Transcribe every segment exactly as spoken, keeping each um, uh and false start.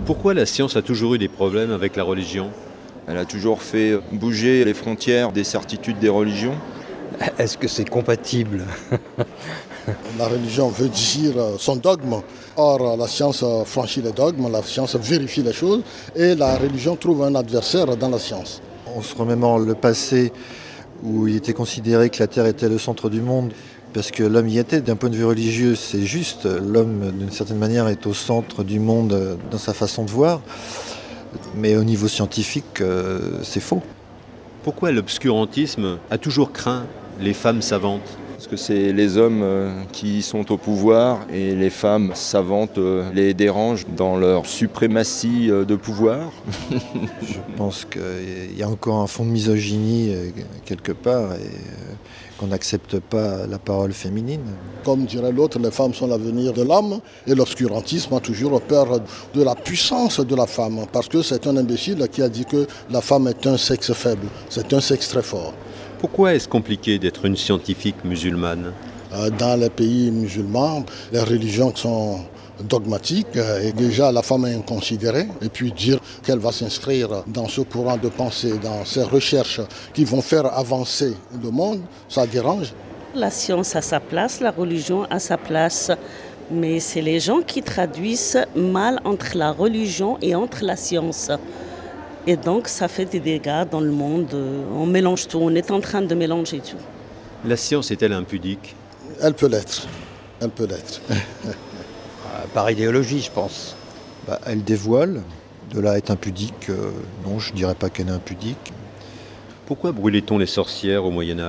Pourquoi la science a toujours eu des problèmes avec la religion ? Elle a toujours fait bouger les frontières des certitudes des religions. Est-ce que c'est compatible ? La religion veut dire son dogme. Or, la science franchit les dogmes, la science vérifie les choses et la religion trouve un adversaire dans la science. On se remémore le passé où il était considéré que la Terre était le centre du monde parce que l'homme y était. D'un point de vue religieux, c'est juste. L'homme, d'une certaine manière, est au centre du monde dans sa façon de voir. Mais au niveau scientifique, euh, c'est faux. Pourquoi l'obscurantisme a toujours craint les femmes savantes ? Parce que c'est les hommes qui sont au pouvoir et les femmes savantes les dérangent dans leur suprématie de pouvoir. Je pense qu'il y a encore un fond de misogynie quelque part et qu'on n'accepte pas la parole féminine. Comme dirait l'autre, les femmes sont l'avenir de l'homme et l'obscurantisme a toujours peur de la puissance de la femme parce que c'est un imbécile qui a dit que la femme est un sexe faible, c'est un sexe très fort. Pourquoi est-ce compliqué d'être une scientifique musulmane ? Dans les pays musulmans, les religions sont dogmatiques et déjà la femme est inconsidérée. Et puis dire qu'elle va s'inscrire dans ce courant de pensée, dans ces recherches qui vont faire avancer le monde, ça dérange. La science a sa place, la religion a sa place. Mais c'est les gens qui traduisent mal entre la religion et entre la science. Et donc, ça fait des dégâts dans le monde. On mélange tout, on est en train de mélanger tout. La science est-elle impudique ? Elle peut l'être. Elle peut l'être. Par idéologie, je pense. Bah, elle dévoile. De là à être impudique, euh, non, je ne dirais pas qu'elle est impudique. Pourquoi brûlait-on les sorcières au Moyen-Âge ?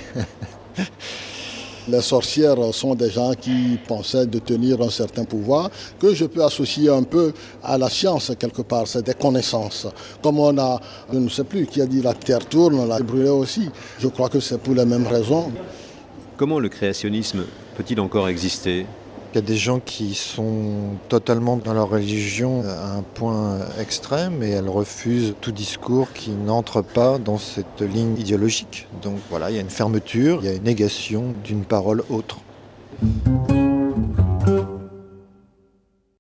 Les sorcières sont des gens qui pensaient détenir un certain pouvoir que je peux associer un peu à la science quelque part, c'est des connaissances. Comme on a, je ne sais plus qui a dit la terre tourne, on l'a brûlée aussi. Je crois que c'est pour les mêmes raisons. Comment le créationnisme peut-il encore exister ? Il y a des gens qui sont totalement dans leur religion à un point extrême et elles refusent tout discours qui n'entre pas dans cette ligne idéologique. Donc voilà, il y a une fermeture, il y a une négation d'une parole autre.